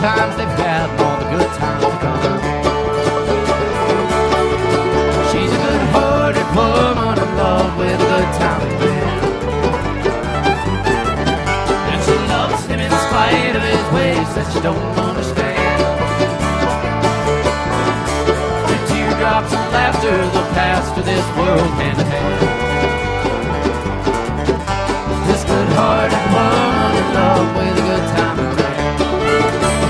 times they've had and all the good times to come. She's a good-hearted woman in love with a good time man, and she loves him in spite of his ways that she don't understand. The teardrops and laughter, they'll pass to this world hand in hand.